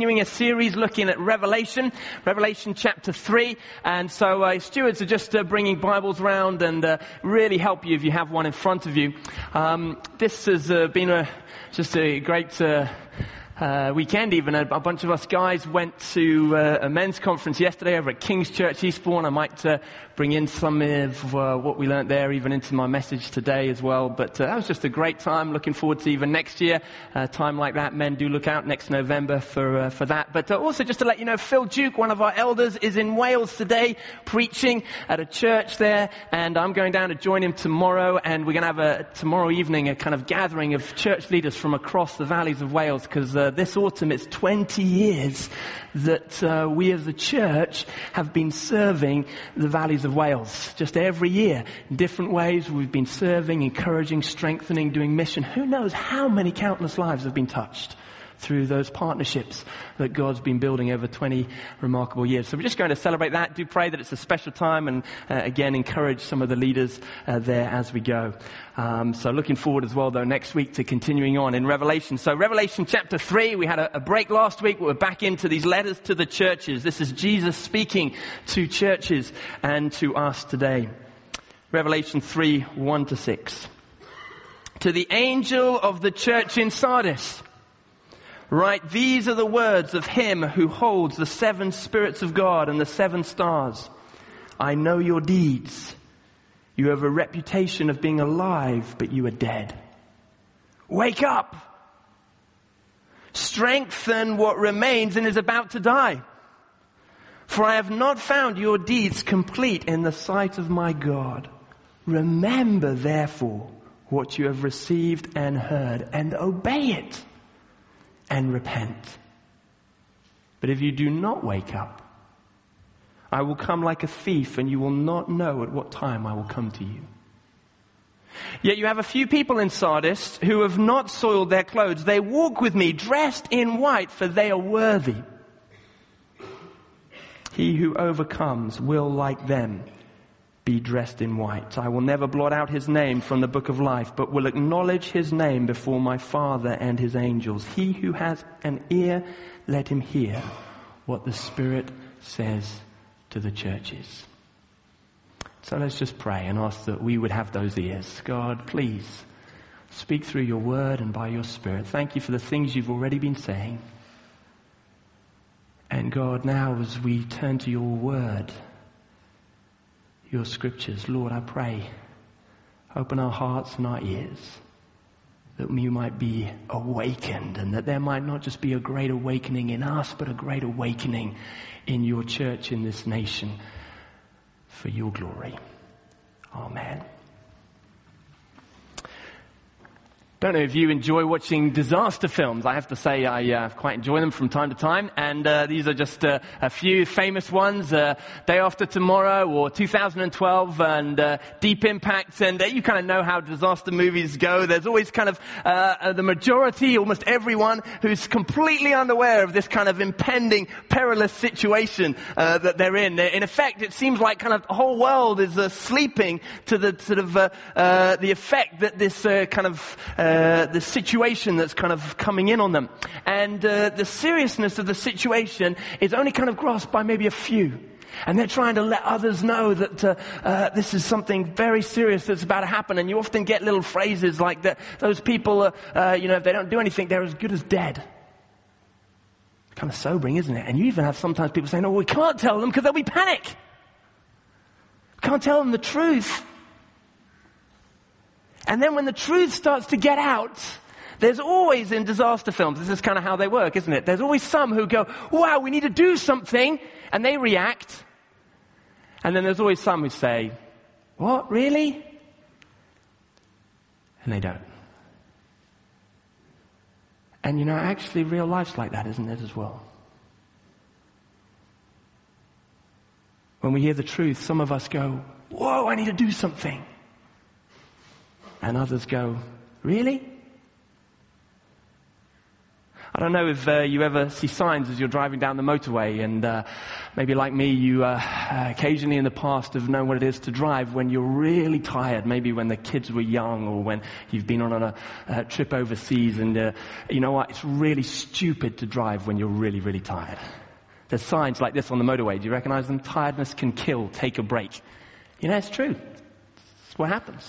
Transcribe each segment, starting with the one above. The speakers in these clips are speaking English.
continuing a series looking at Revelation chapter 3. And so stewards are just bringing Bibles around and really help you if you have one in front of you. This has been just a great weekend even. A bunch of us guys went to a men's conference yesterday over at King's Church Eastbourne. I might bring in some of what we learnt there even into my message today as well. But that was just a great time. Looking forward to even next year, a time like that. Men, do look out next November for that. But also just to let you know, Phil Duke, one of our elders, is in Wales today preaching at a church there. And I'm going down to join him tomorrow. And we're going to have tomorrow evening a kind of gathering of church leaders from across the valleys of Wales, because this autumn it's 20 years that we as a church have been serving the valleys of Wales. Just every year, in different ways, we've been serving, encouraging, strengthening, doing mission. Who knows how many countless lives have been touched through those partnerships that God's been building over 20 remarkable years. So we're just going to celebrate that. Do pray that it's a special time, and again, encourage some of the leaders there as we go. So looking forward as well, though, next week to continuing on in Revelation. So Revelation chapter 3, we had a break last week, but we're back into these letters to the churches. This is Jesus speaking to churches and to us today. Revelation 3, 1-6. To the angel of the church in Sardis, write, these are the words of him who holds the 7 spirits of God and the 7 stars. I know your deeds. You have a reputation of being alive, but you are dead. Wake up. Strengthen what remains and is about to die. For I have not found your deeds complete in the sight of my God. Remember, therefore, what you have received and heard, and obey it. And repent. But if you do not wake up, I will come like a thief, and you will not know at what time I will come to you. Yet you have a few people in Sardis who have not soiled their clothes. They walk with me dressed in white, for they are worthy. He who overcomes will, like them, be dressed in white. I will never blot out his name from the book of life, but will acknowledge his name before my Father and his angels. He who has an ear, let him hear what the Spirit says to the churches. So let's just pray and ask that we would have those ears. God, please speak through your word and by your Spirit. Thank you for the things you've already been saying. And God, now as we turn to your word, your scriptures, Lord, I pray, open our hearts and our ears, that we might be awakened, and that there might not just be a great awakening in us, but a great awakening in your church, in this nation, for your glory. Amen. I don't know if you enjoy watching disaster films. I have to say I quite enjoy them from time to time. And these are just a few famous ones. Day After Tomorrow or 2012 and Deep Impact. And you kind of know how disaster movies go. There's always kind of the majority, almost everyone, who's completely unaware of this kind of impending perilous situation that they're in. In effect, it seems like kind of the whole world is sleeping to the sort of the effect that this kind of the situation that's kind of coming in on them. And the seriousness of the situation is only kind of grasped by maybe a few. And they're trying to let others know that this is something very serious that's about to happen. And you often get little phrases like that. Those people, if they don't do anything, they're as good as dead. Kind of sobering, isn't it? And you even have sometimes people saying, oh, we can't tell them because there'll be panic. Can't tell them the truth. And then when the truth starts to get out, there's always in disaster films, this is kind of how they work, isn't it? There's always some who go, wow, we need to do something, and they react. And then there's always some who say, what, really? And they don't. And actually real life's like that, isn't it, as well? When we hear the truth, some of us go, whoa, I need to do something. And others go, really? I don't know if you ever see signs as you're driving down the motorway, and maybe like me, you occasionally in the past have known what it is to drive when you're really tired, maybe when the kids were young or when you've been on a trip overseas, and you know what, it's really stupid to drive when you're really, really tired. There's signs like this on the motorway. Do you recognize them? Tiredness can kill, take a break. You know, it's true. It's what happens.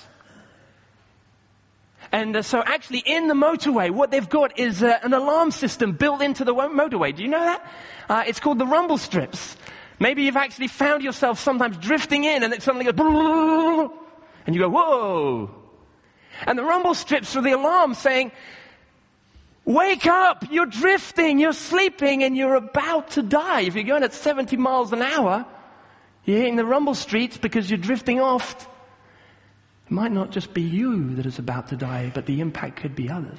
And so actually in the motorway, what they've got is an alarm system built into the motorway. Do you know that? It's called the rumble strips. Maybe you've actually found yourself sometimes drifting in and it suddenly goes, and you go, whoa. And the rumble strips are the alarm saying, wake up, you're drifting, you're sleeping, and you're about to die. If you're going at 70 miles an hour, you're hitting the rumble streets because you're drifting off. It might not just be you that is about to die, but the impact could be others.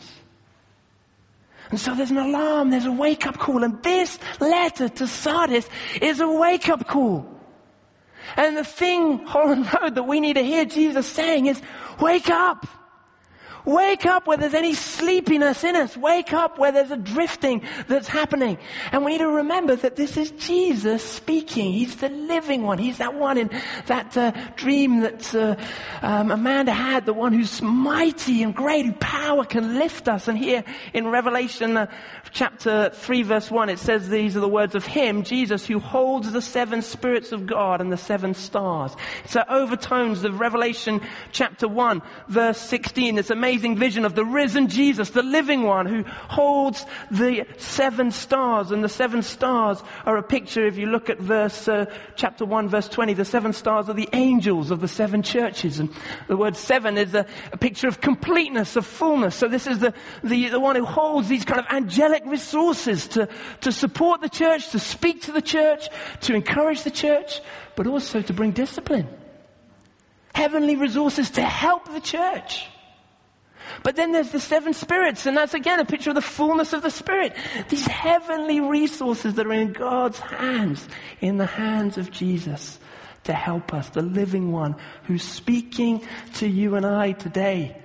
And so there's an alarm, there's a wake-up call, and this letter to Sardis is a wake-up call. And the thing, Holland Road, that we need to hear Jesus saying is, wake up! Wake up where there's any sleepiness in us. Wake up where there's a drifting that's happening. And we need to remember that this is Jesus speaking. He's the living one. He's that one in that dream that Amanda had, the one who's mighty and great, who power can lift us. And here in Revelation chapter 3 verse 1, it says these are the words of him, Jesus, who holds the 7 spirits of God and the 7 stars. So overtones of Revelation chapter 1 verse 16. It's amazing vision of the risen Jesus, the living one who holds the 7 stars. And the 7 stars are a picture, if you look at chapter 1 verse 20, the 7 stars are the angels of the 7 churches. And the word 7 is a picture of completeness, of fullness. So this is the one who holds these kind of angelic resources to support the church, to speak to the church, to encourage the church, but also to bring discipline. Heavenly resources to help the church. But then there's the 7 spirits, and that's again a picture of the fullness of the Spirit. These heavenly resources that are in God's hands, in the hands of Jesus, to help us, the living one who's speaking to you and I today.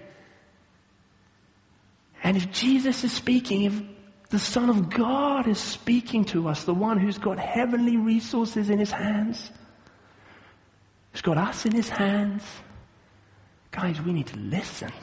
And if Jesus is speaking, if the Son of God is speaking to us, the one who's got heavenly resources in his hands, who's got us in his hands, guys, we need to listen.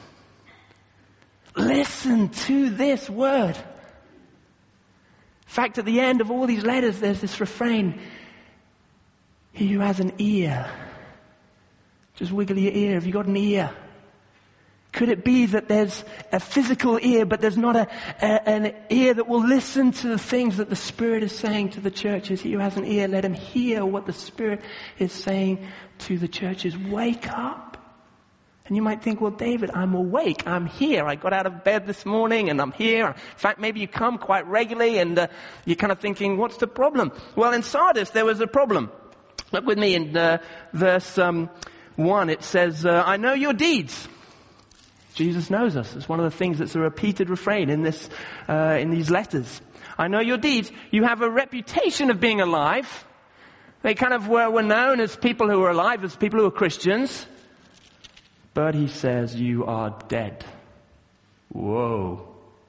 Listen to this word. In fact, at the end of all these letters, there's this refrain. He who has an ear. Just wiggle your ear. Have you got an ear? Could it be that there's a physical ear, but there's not an ear that will listen to the things that the Spirit is saying to the churches? He who has an ear, let him hear what the Spirit is saying to the churches. Wake up. And you might think, well, David, I'm awake. I'm here. I got out of bed this morning and I'm here. In fact, maybe you come quite regularly and you're kind of thinking, what's the problem? Well, in Sardis, there was a problem. Look with me in verse 1. It says, I know your deeds. Jesus knows us. It's one of the things that's a repeated refrain in these letters. I know your deeds. You have a reputation of being alive. They kind of were known as people who were alive, as people who were Christians. But he says, you are dead. Whoa.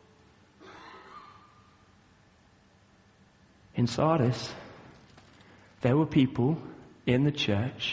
In Sardis, there were people in the church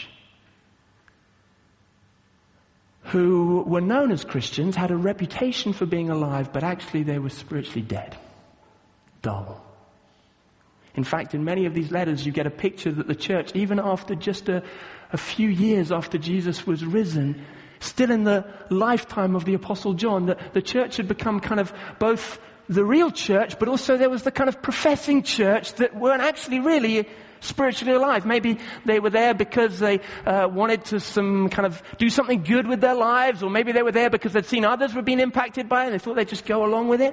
who were known as Christians, had a reputation for being alive, but actually they were spiritually dead. Dull. In fact, in many of these letters, you get a picture that the church, even after just a few years after Jesus was risen, still in the lifetime of the Apostle John, the church had become kind of both the real church, but also there was the kind of professing church that weren't actually really spiritually alive. Maybe they were there because they wanted to do something good with their lives, or maybe they were there because they'd seen others were being impacted by it and they thought they'd just go along with it.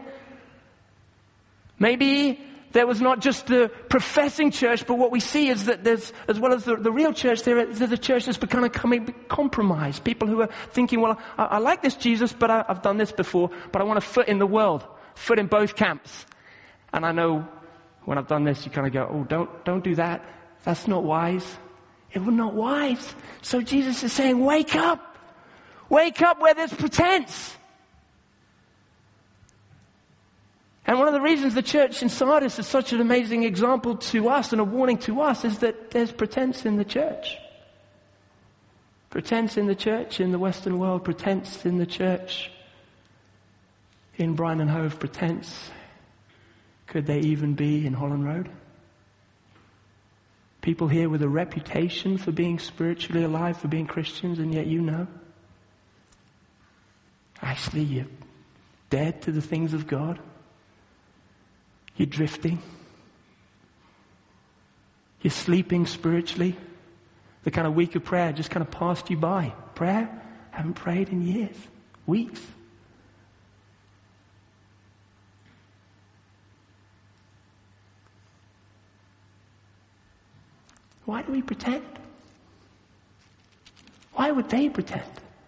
Maybe there was not just the professing church, but what we see is that there's, as well as the real church, there's a church that's becoming compromised. People who are thinking, well, I like this Jesus, but I've done this before, but I want a foot in the world, foot in both camps. And I know when I've done this, you kind of go, oh, don't do that. That's not wise. It was not wise. So Jesus is saying, wake up. Wake up where there's pretense. And one of the reasons the church in Sardis is such an amazing example to us and a warning to us is that there's pretense in the church. Pretense in the church in the Western world, pretense in the church in Brighton and Hove, pretense. Could they even be in Holland Road? People here with a reputation for being spiritually alive, for being Christians, and yet you know. Actually, you're dead to the things of God. You're drifting. You're sleeping spiritually. The kind of week of prayer just kind of passed you by. Prayer? Haven't prayed in years, weeks. Why do we pretend? Why would they pretend?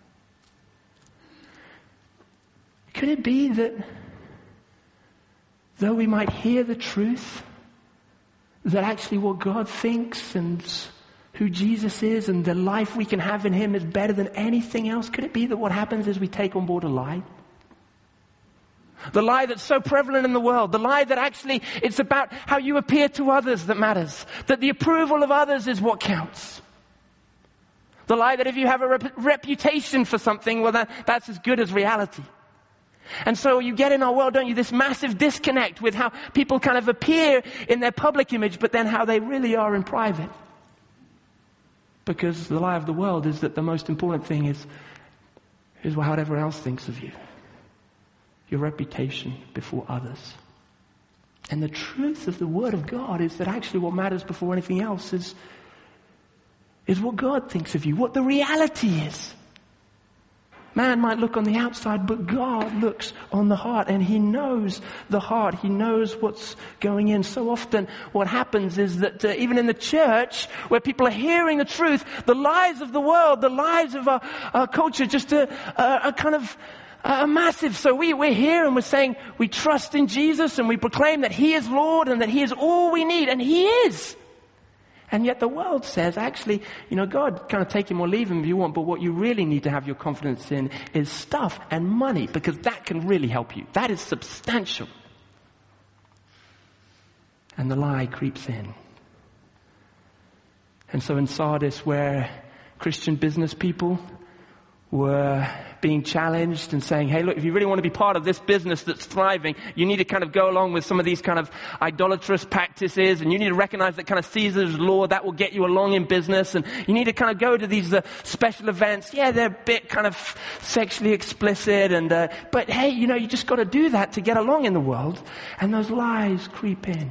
Could it be that though we might hear the truth, that actually what God thinks and who Jesus is and the life we can have in Him is better than anything else? Could it be that what happens is we take on board a lie? The lie that's so prevalent in the world. The lie that actually it's about how you appear to others that matters. That the approval of others is what counts. The lie that if you have a reputation for something, well, that's as good as reality. And so you get in our world, don't you, this massive disconnect with how people kind of appear in their public image, but then how they really are in private. Because the lie of the world is that the most important thing is what everyone else thinks of you. Your reputation before others. And the truth of the Word of God is that actually what matters before anything else is what God thinks of you, what the reality is. Man might look on the outside, but God looks on the heart, and He knows the heart. He knows what's going in. So often what happens is that even in the church, where people are hearing the truth, the lies of the world, the lies of our culture just are kind of massive. So we're here and we're saying we trust in Jesus and we proclaim that He is Lord and that He is all we need, and He is. And yet the world says, actually, God, kind of take Him or leave Him if you want, but what you really need to have your confidence in is stuff and money, because that can really help you. That is substantial. And the lie creeps in. And so in Sardis, where Christian business people were being challenged and saying, hey, look, if you really want to be part of this business that's thriving, you need to kind of go along with some of these kind of idolatrous practices, and you need to recognize that kind of Caesar's law, that will get you along in business, and you need to kind of go to these special events. Yeah, they're a bit kind of sexually explicit, but hey, you just got to do that to get along in the world. And those lies creep in.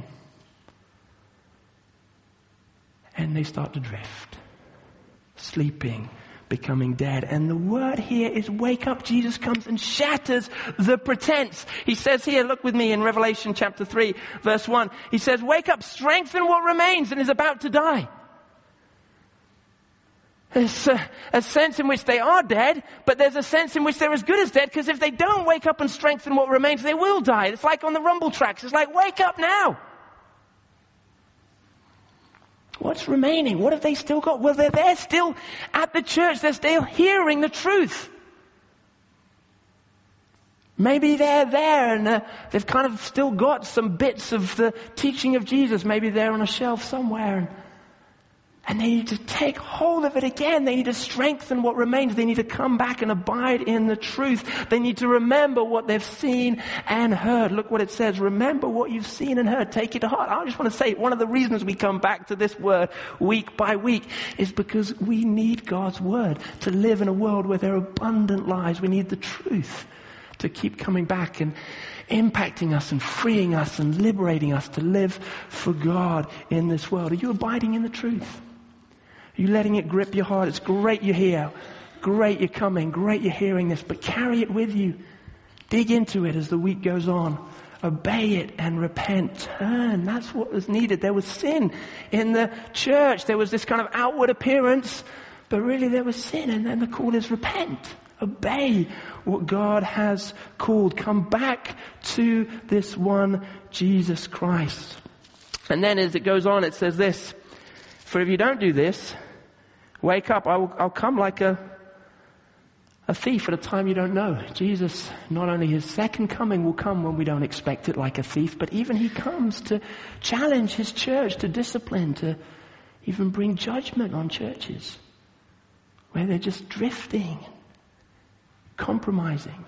And they start to drift. Sleeping, becoming dead. And the word here is wake up. Jesus comes and shatters the pretense. He says here, look with me in Revelation chapter 3, verse 1. He says, wake up, strengthen what remains and is about to die. There's a sense in which they are dead, but there's a sense in which they're as good as dead, because if they don't wake up and strengthen what remains, they will die. It's like on the rumble tracks. It's like, wake up now. What's remaining? What have they still got? Well, they're still at the church. They're still hearing the truth. Maybe they're there and they've kind of still got some bits of the teaching of Jesus. Maybe they're on a shelf somewhere. And they need to take hold of it again. They need to strengthen what remains. They need to come back and abide in the truth. They need to remember what they've seen and heard. Look what it says. Remember what you've seen and heard. Take it to heart. I just want to say, one of the reasons we come back to this word week by week is because we need God's word to live in a world where there are abundant lies. We need the truth to keep coming back and impacting us and freeing us and liberating us to live for God in this world. Are you abiding in the truth? Are you letting it grip your heart? It's great you're here. Great you're coming. Great you're hearing this. But carry it with you. Dig into it as the week goes on. Obey it and repent. Turn. That's what was needed. There was sin in the church. There was this kind of outward appearance, but really there was sin. And then the call is repent. Obey what God has called. Come back to this one, Jesus Christ. And then as it goes on, it says this. For if you don't do this, wake up, I'll come like a a thief at a time you don't know. Jesus, not only his second coming will come when we don't expect it like a thief, but even he comes to challenge his church, to discipline, to even bring judgment on churches where they're just drifting, compromising,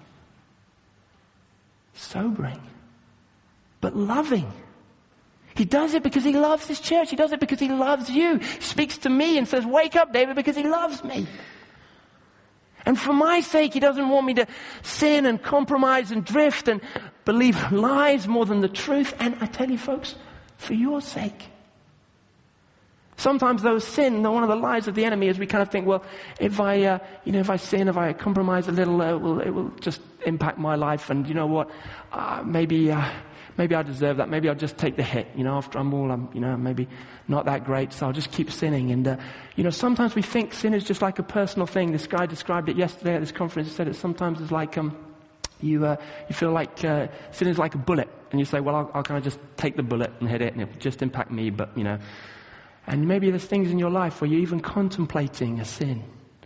sobering, but loving. He does it because he loves his church. He does it because he loves you. He speaks to me and says, wake up, David, because he loves me. And for my sake, he doesn't want me to sin and compromise and drift and believe lies more than the truth. And I tell you folks, for your sake. Sometimes those sin, one of the lies of the enemy is we kind of think, well, if I sin, if I compromise a little, it will just impact my life. And you know what? Maybe I deserve that. Maybe I'll just take the hit. After I'm maybe not that great, so I'll just keep sinning. And, sometimes we think sin is just like a personal thing. This guy described it yesterday at this conference. He said it sometimes is like, you feel like sin is like a bullet. And you say, well, I'll kind of just take the bullet and hit it and it'll just impact me. But, and maybe there's things in your life where you're even contemplating a sin.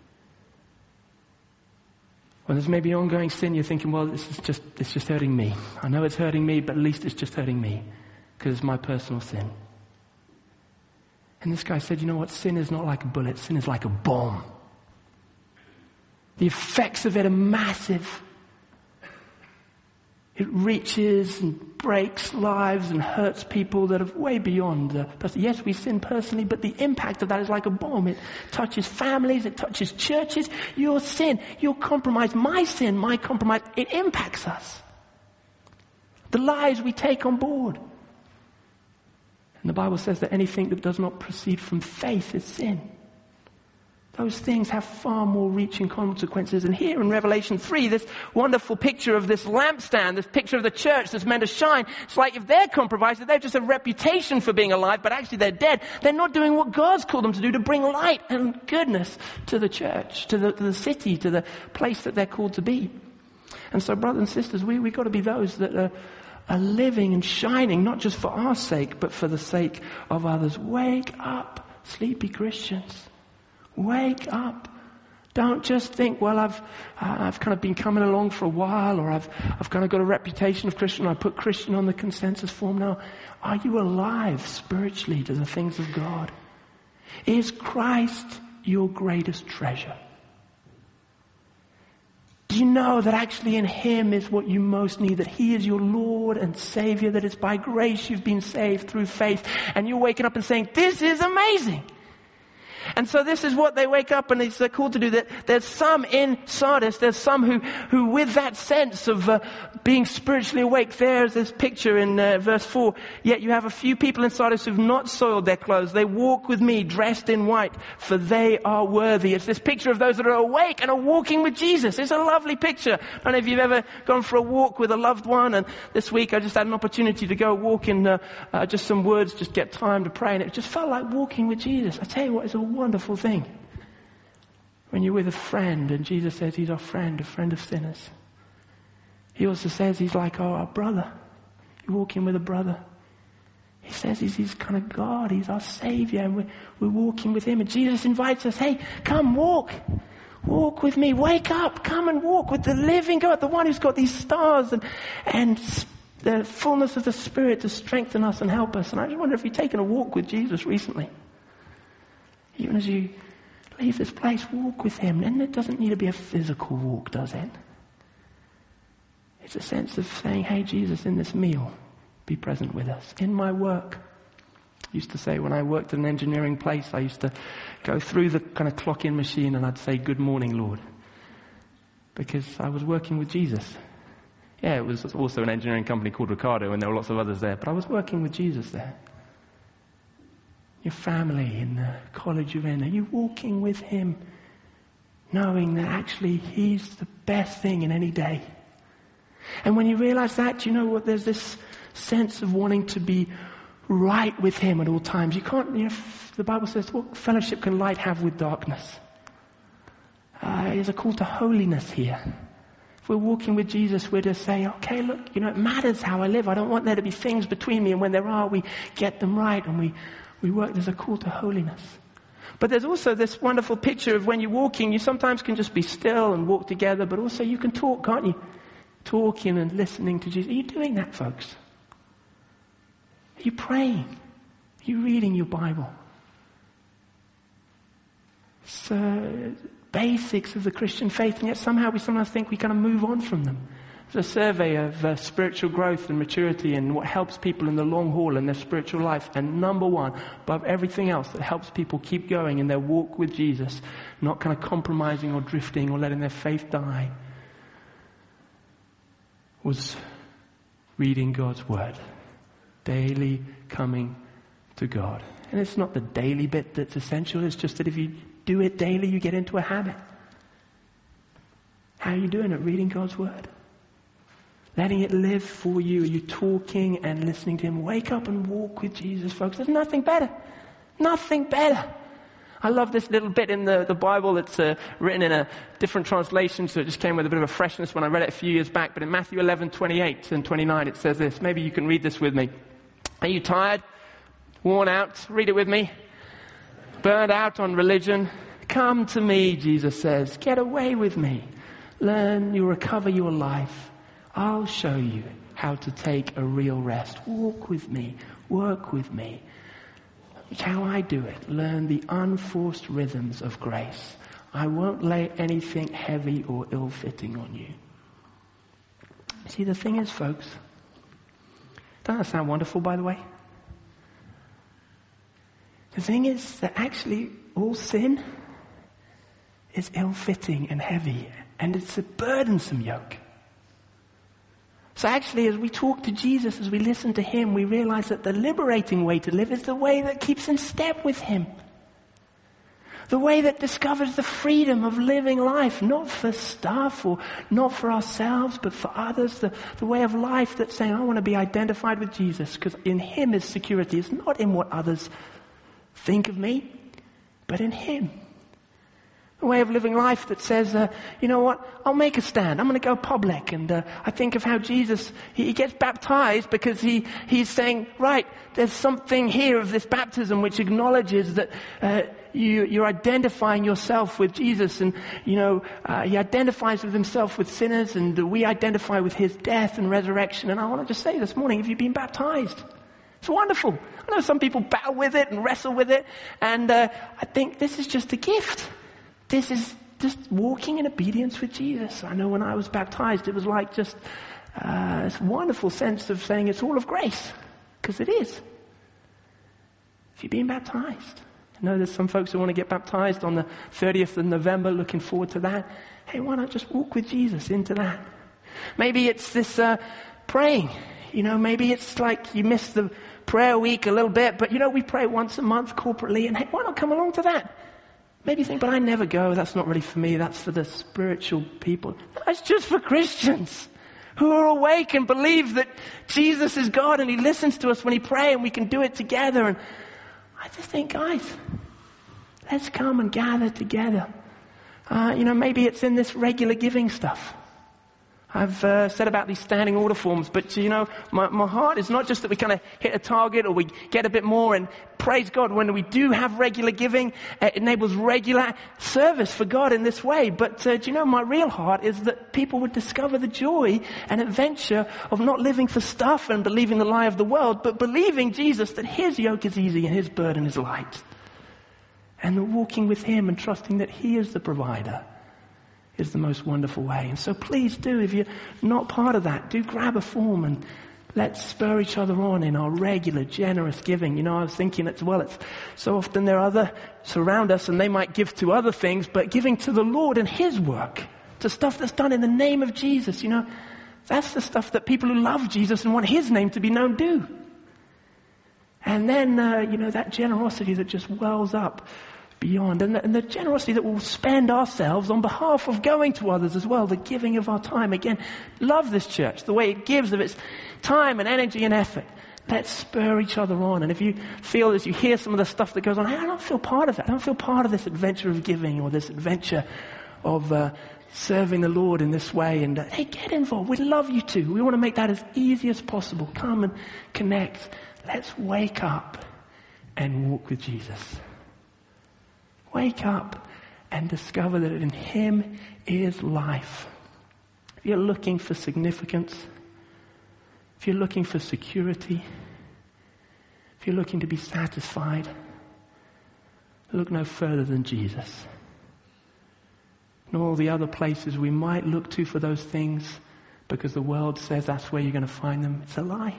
When there's maybe ongoing sin, you're thinking, well, it's just hurting me. I know it's hurting me, but at least it's just hurting me because it's my personal sin. And this guy said, you know what? Sin is not like a bullet. Sin is like a bomb. The effects of it are massive. It reaches and breaks lives and hurts people that are way beyond the person. Yes, we sin personally, but the impact of that is like a bomb. It touches families, it touches churches. Your sin, your compromise, my sin, my compromise, it impacts us. The lies we take on board. And the Bible says that anything that does not proceed from faith is sin. Those things have far more reaching consequences. And here in Revelation 3, this wonderful picture of this lampstand, this picture of the church that's meant to shine, it's like if they're compromised, they've just a reputation for being alive, but actually they're dead. They're not doing what God's called them to do, to bring light and goodness to the church, to the city, to the place that they're called to be. And so, brothers and sisters, we've got to be those that are living and shining, not just for our sake, but for the sake of others. Wake up, sleepy Christians. Wake up. Don't just think, well, I've kind of been coming along for a while, or I've kind of got a reputation of Christian, I put Christian on the consensus form now. Are you alive spiritually to the things of God? Is Christ your greatest treasure? Do you know that actually in Him is what you most need? That He is your Lord and Savior, that it's by grace you've been saved through faith, and you're waking up and saying, this is amazing. And so this is what they wake up and they're called to do. That there's some in Sardis, there's some who with that sense of being spiritually awake. There's this picture in verse 4. Yet you have a few people in Sardis who've not soiled their clothes. They walk with me dressed in white, for they are worthy. It's this picture of those that are awake and are walking with Jesus. It's a lovely picture. I don't know if you've ever gone for a walk with a loved one. And this week I just had an opportunity to go walk in just some woods, just get time to pray. And it just felt like walking with Jesus. I tell you what, it's a wonderful thing when you're with a friend, and Jesus says He's our friend, a friend of sinners. He also says He's like our brother. You're walking with a brother. He says He's kind of God. He's our Savior, and we're walking with Him. And Jesus invites us, hey, come walk. Walk with me. Wake up. Come and walk with the living God, the one who's got these stars and the fullness of the Spirit to strengthen us and help us. And I just wonder if you've taken a walk with Jesus recently. Even as you leave this place, walk with Him. And it doesn't need to be a physical walk, does it? It's a sense of saying, hey, Jesus, in this meal, be present with us. In my work. I used to say when I worked at an engineering place, I used to go through the kind of clock-in machine and I'd say, good morning, Lord. Because I was working with Jesus. Yeah, it was also an engineering company called Ricardo, and there were lots of others there. But I was working with Jesus there. Your family in the college you're in, are you walking with Him, knowing that actually He's the best thing in any day? And when you realize that, you know what, there's this sense of wanting to be right with Him at all times. You can't, the Bible says, what fellowship can light have with darkness? There's a call to holiness here. If we're walking with Jesus, we're to say, okay, look, it matters how I live. I don't want there to be things between me, and when there are, we get them right, and we work. There's a call to holiness. But there's also this wonderful picture of when you're walking, you sometimes can just be still and walk together, but also you can talk, can't you? Talking and listening to Jesus. Are you doing that, folks? Are you praying? Are you reading your Bible? So, basics of the Christian faith, and yet somehow we sometimes think we kind of move on from them. There's a survey of spiritual growth and maturity and what helps people in the long haul in their spiritual life. And number one, above everything else that helps people keep going in their walk with Jesus, not kind of compromising or drifting or letting their faith die, was reading God's Word. Daily coming to God. And it's not the daily bit that's essential, it's just that if you do it daily, you get into a habit. How are you doing it? Reading God's Word. Letting it live for you. Are you talking and listening to Him? Wake up and walk with Jesus, folks. There's nothing better. Nothing better. I love this little bit in the Bible that's written in a different translation, so it just came with a bit of a freshness when I read it a few years back. But in Matthew 11:28 and 29, it says this. Maybe you can read this with me. Are you tired? Worn out? Read it with me. Burned out on religion? Come to me, Jesus says. Get away with me. Learn, you'll recover your life. I'll show you how to take a real rest. Walk with me. Work with me. It's how I do it. Learn the unforced rhythms of grace. I won't lay anything heavy or ill-fitting on you. See, the thing is, folks, doesn't that sound wonderful, by the way? The thing is that actually all sin is ill-fitting and heavy, and it's a burdensome yoke. So actually, as we talk to Jesus, as we listen to Him, we realize that the liberating way to live is the way that keeps in step with Him. The way that discovers the freedom of living life, not for stuff or not for ourselves, but for others. The way of life that's saying, I want to be identified with Jesus, because in Him is security. It's not in what others think of me, but in Him. A way of living life that says, you know what, I'll make a stand. I'm going to go public. And I think of how Jesus, he gets baptized because he's saying, right, there's something here of this baptism which acknowledges that you're identifying yourself with Jesus. And, you know, he identifies with himself with sinners, and we identify with his death and resurrection. And I want to just say this morning, have you been baptized? It's wonderful. I know some people battle with it and wrestle with it. And I think this is just a gift. This is just walking in obedience with Jesus. I know when I was baptized, it was like just this wonderful sense of saying it's all of grace, because it is. If you're being baptized. I know there's some folks who want to get baptized on the 30th of November, looking forward to that. Hey, why not just walk with Jesus into that? Maybe it's this praying. You know, maybe it's like you missed the prayer week a little bit, but you know, we pray once a month corporately, and hey, why not come along to that? Maybe you think, but I never go. That's not really for me. That's for the spiritual people. That's just for Christians who are awake and believe that Jesus is God and He listens to us when He pray, and we can do it together. And I just think, guys, let's come and gather together. You know, maybe it's in this regular giving stuff. I've said about these standing order forms, but you know, my heart is not just that we kind of hit a target or we get a bit more, and praise God when we do have regular giving, it enables regular service for God in this way. But do you know, my real heart is that people would discover the joy and adventure of not living for stuff and believing the lie of the world, but believing Jesus, that His yoke is easy and His burden is light. And walking with Him and trusting that He is the provider is the most wonderful way. And so please do, if you're not part of that, do grab a form and let's spur each other on in our regular, generous giving. You know, I was thinking as well, it's so often there are others around us and they might give to other things, but giving to the Lord and His work, to stuff that's done in the name of Jesus, you know, that's the stuff that people who love Jesus and want His name to be known do. And then, you know, that generosity that just wells up beyond, and the generosity that we'll spend ourselves on behalf of going to others as well, the giving of our time. Again, love this church, the way it gives of its time and energy and effort. Let's spur each other on. And if you feel, as you hear some of the stuff that goes on, hey, I don't feel part of that. I don't feel part of this adventure of giving or this adventure of serving the Lord in this way. And hey, get involved. We'd love you to. We want to make that as easy as possible. Come and connect. Let's wake up and walk with Jesus. Wake up and discover that in him is life. If you're looking for significance, if you're looking for security, if you're looking to be satisfied, look no further than Jesus. And all the other places we might look to for those things because the world says that's where you're going to find them. It's a lie.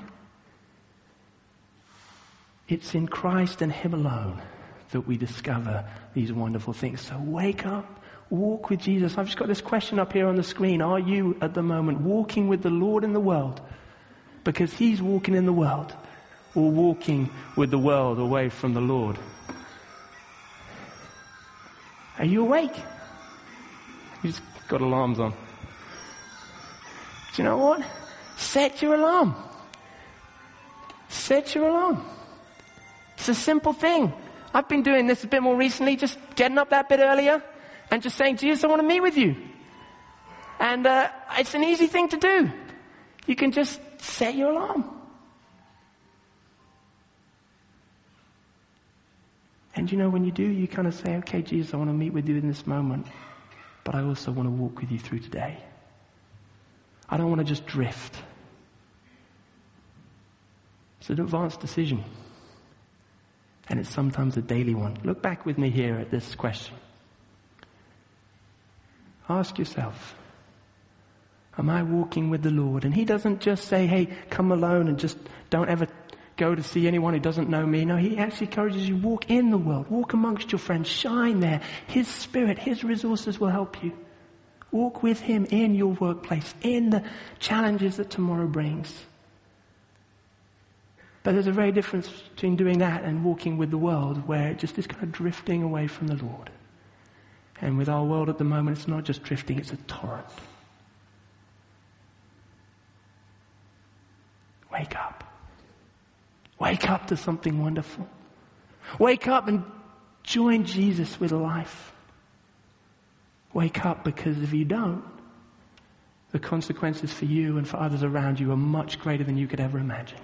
It's in Christ and him alone that we discover these wonderful things. So wake up, walk with Jesus. I've just got this question up here on the screen. Are you at the moment walking with the Lord in the world because he's walking in the world, or walking with the world away from the Lord? Are you awake? You just got alarms on. Do you know what? Set your alarm. Set your alarm. It's a simple thing. I've been doing this a bit more recently, just getting up that bit earlier and just saying, Jesus, I want to meet with you. And it's an easy thing to do. You can just set your alarm. And you know, when you do, you kind of say, okay, Jesus, I want to meet with you in this moment, but I also want to walk with you through today. I don't want to just drift. It's an advanced decision. And it's sometimes a daily one. Look back with me here at this question. Ask yourself, am I walking with the Lord? And he doesn't just say, hey, come alone and just don't ever go to see anyone who doesn't know me. No, he actually encourages you, walk in the world, walk amongst your friends, shine there. His spirit, his resources will help you. Walk with him in your workplace, in the challenges that tomorrow brings. But there's a very difference between doing that and walking with the world, where it just is kind of drifting away from the Lord. And with our world at the moment, it's not just drifting, it's a torrent. Wake up. Wake up to something wonderful. Wake up and join Jesus with life. Wake up, because if you don't, the consequences for you and for others around you are much greater than you could ever imagine.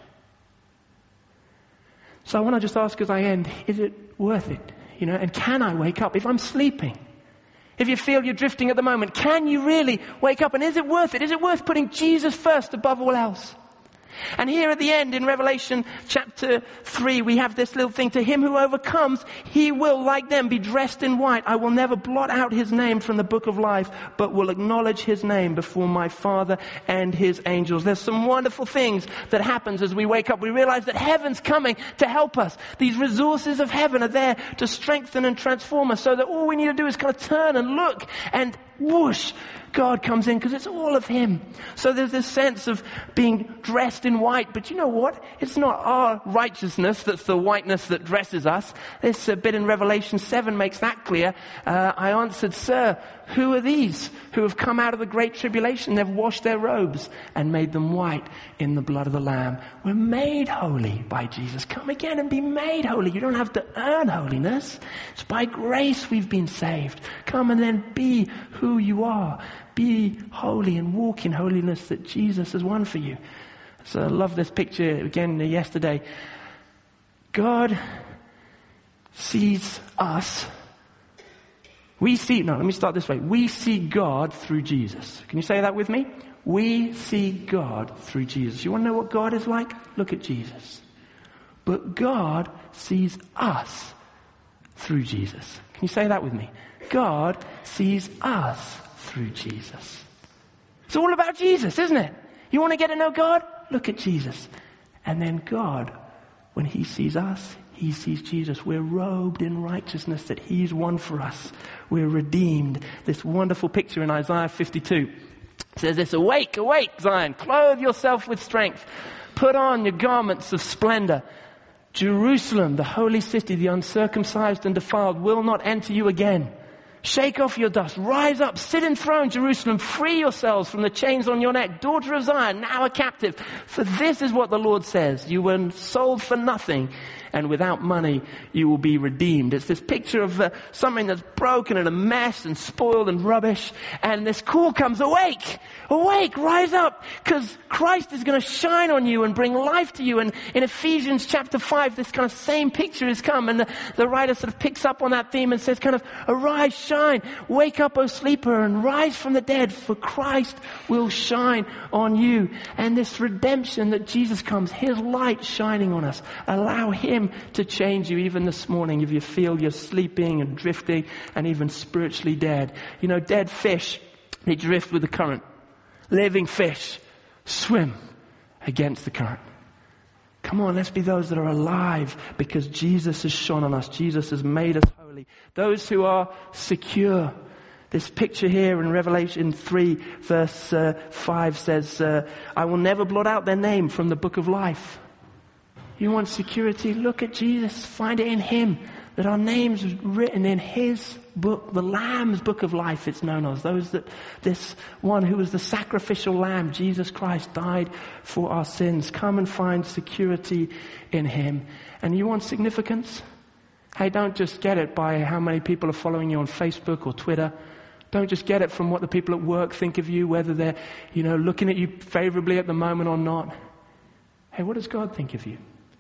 So I want to just ask as I end, is it worth it? You know, and can I wake up? If I'm sleeping, if you feel you're drifting at the moment, can you really wake up? And is it worth it? Is it worth putting Jesus first above all else? And here at the end in Revelation chapter 3, we have this little thing. To him who overcomes, he will, like them, be dressed in white. I will never blot out his name from the book of life, but will acknowledge his name before my Father and his angels. There's some wonderful things that happens as we wake up. We realize that heaven's coming to help us. These resources of heaven are there to strengthen and transform us, so that all we need to do is kind of turn and look, and whoosh, God comes in, because it's all of him. So there's this sense of being dressed in white. But you know what? It's not our righteousness that's the whiteness that dresses us. This bit in Revelation 7 makes that clear. I answered, Sir, who are these who have come out of the great tribulation? They've washed their robes and made them white in the blood of the Lamb. We're made holy by Jesus. Come again and be made holy. You don't have to earn holiness. It's by grace we've been saved. Come and then be who you are. Be holy and walk in holiness that Jesus has won for you. So I love this picture again yesterday. God sees us. We see God through Jesus. Can you say that with me? We see God through Jesus. You want to know what God is like? Look at Jesus. But God sees us through Jesus. Can you say that with me? God sees us through Jesus. It's all about Jesus, isn't it? You want to get to know God? Look at Jesus. And then God, when he sees us, he sees Jesus. We're robed in righteousness that he's won for us. We're redeemed. This wonderful picture in Isaiah 52 says this: Awake, awake, Zion, clothe yourself with strength. Put on your garments of splendor. Jerusalem, the holy city, the uncircumcised and defiled, will not enter you again. Shake off your dust. Rise up. Sit enthroned, Jerusalem. Free yourselves from the chains on your neck. Daughter of Zion, now a captive. For this is what the Lord says. You were sold for nothing, and without money you will be redeemed. It's this picture of something that's broken and a mess and spoiled and rubbish. And this call comes, awake, awake, rise up, because Christ is going to shine on you and bring life to you. And in Ephesians chapter 5, this kind of same picture has come. And the writer sort of picks up on that theme and says kind of, arise, shine, wake up, O sleeper, and rise from the dead, for Christ will shine on you. And this redemption that Jesus comes, his light shining on us, allow him to change you even this morning if you feel you're sleeping and drifting and even spiritually dead. You know, dead fish, they drift with the current. Living fish swim against the current. Come on, let's be those that are alive because Jesus has shone on us. Jesus has made us holy. Those who are secure. This picture here in Revelation 3 verse 5 says, I will never blot out their name from the book of life. You want security? Look at Jesus. Find it in him. That our names are written in his book, the Lamb's book of life it's known as. This one who was the sacrificial lamb, Jesus Christ, died for our sins. Come and find security in him. And you want significance? Hey, don't just get it by how many people are following you on Facebook or Twitter. Don't just get it from what the people at work think of you, whether they're, looking at you favorably at the moment or not. Hey, what does God think of you?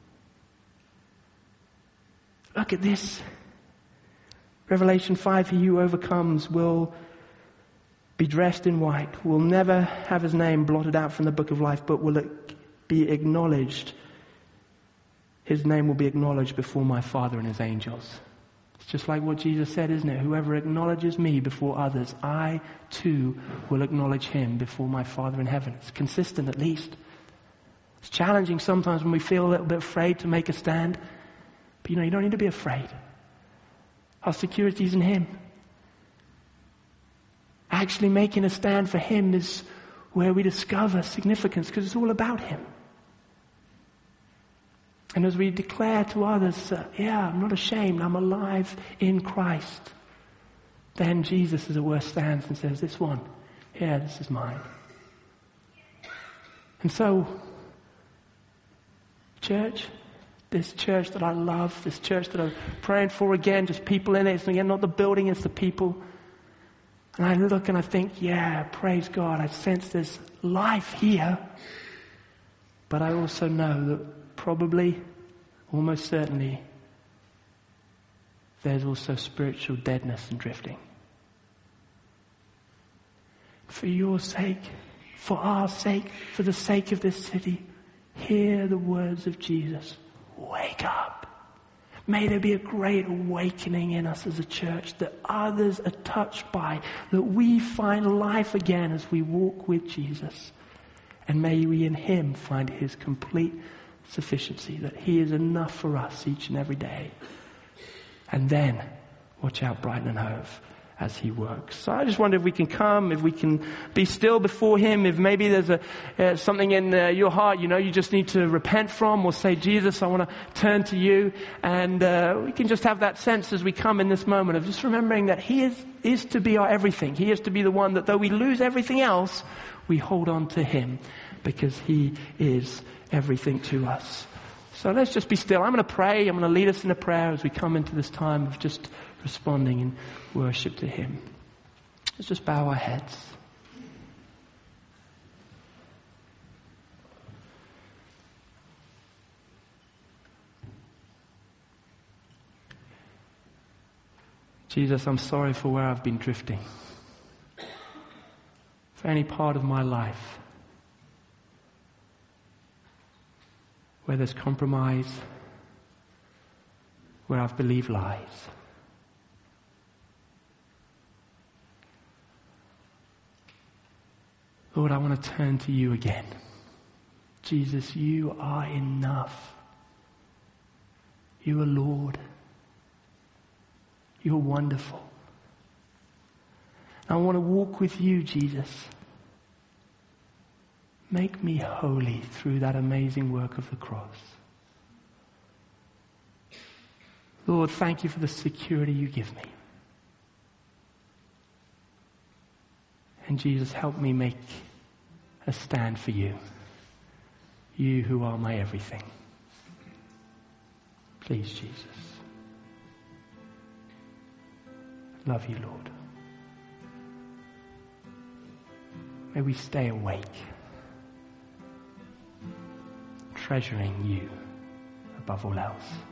Look at this. Revelation 5, he who overcomes will be dressed in white, will never have his name blotted out from the book of life, but will be acknowledged. His name will be acknowledged before my Father and his angels. It's just like what Jesus said, isn't it? Whoever acknowledges me before others, I too will acknowledge him before my Father in heaven. It's consistent at least. It's challenging sometimes when we feel a little bit afraid to make a stand. But you don't need to be afraid. Our security is in him. Actually making a stand for him is where we discover significance because it's all about him. And as we declare to others, I'm not ashamed, I'm alive in Christ. Then Jesus, as it were, stands and says, this one, this is mine. And so, church, this church that I love, this church that I'm praying for again, just people in it. It's again not the building, it's the people. And I look and I think, praise God, I sense there's life here. But I also know that probably, almost certainly, there's also spiritual deadness and drifting. For your sake, for our sake, for the sake of this city, hear the words of Jesus. Wake up. May there be a great awakening in us as a church that others are touched by, that we find life again as we walk with Jesus. And may we in him find his complete sufficiency, that he is enough for us each and every day. And then, watch out Brighton and Hove as he works. So I just wonder if we can come, if we can be still before him, if maybe there's something in your heart, you just need to repent from, or say, Jesus, I want to turn to you. And we can just have that sense as we come in this moment of just remembering that he is to be our everything. He is to be the one that though we lose everything else, we hold on to him because he is everything to us. So let's just be still. I'm going to pray. I'm going to lead us in a prayer as we come into this time of just responding in worship to him. Let's just bow our heads. Jesus, I'm sorry for where I've been drifting. For any part of my life where there's compromise, where I've believed lies. Lord, I want to turn to you again. Jesus, you are enough. You are Lord. You're wonderful. I want to walk with you, Jesus. Make me holy through that amazing work of the cross. Lord, thank you for the security you give me. And Jesus, help me make a stand for you. You who are my everything. Please, Jesus. Love you, Lord. May we stay awake, treasuring you above all else.